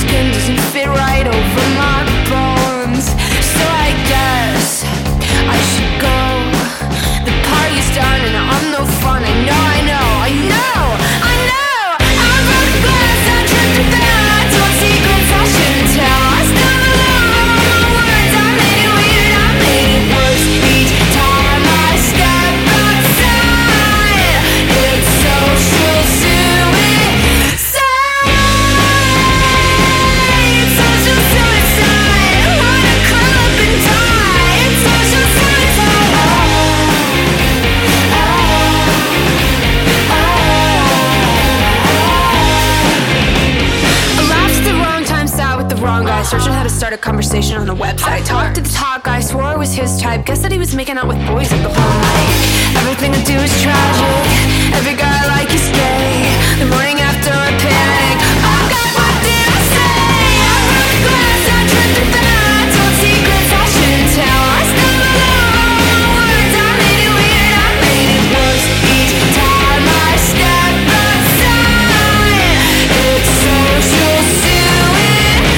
skin doesn't fit right over my bones. So I guess I should go. The party's done and I'm no fun. I know, I know, I know, I know. I broke the glass, I tripped and fell. I told secrets I shouldn't tell. I stumbled over all my words. I made it weird, I made it worse. Each time I step outside, it's social suicide. It's social suicide. Wanna curl up and die. It's social suicide. I laughed at the wrong time, sat with the wrong guy, searching how to start a conversation on a website. Talked to the top guy, swore it was his type. Guess that he was making out with boys like the whole night. Everything I do is tragic. Every guy I like is gay. The morning after I panic. Oh God, what did I say? I broke the glass, I tripped and fell. I told secrets I shouldn't tell. I stumbled over all my words. I made it weird, I made it worse. Each time I step outside, it's social suicide.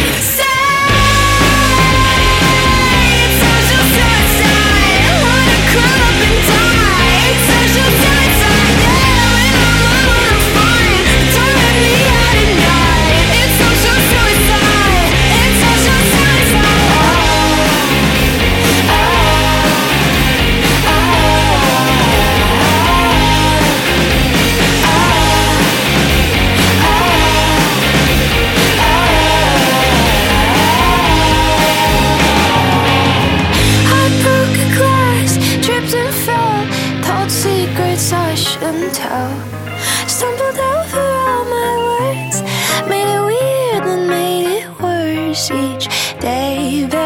It's social suicide. Wanna curl up and die. It's social suicide. Yeah, when I'm alone I'm fine. Don't let me out at night. It's social suicide. It's social suicide. I broke a glass, tripped and fell, told secrets I shouldn't tell. Stumbled over all my words, made it weird and made it worse. Each day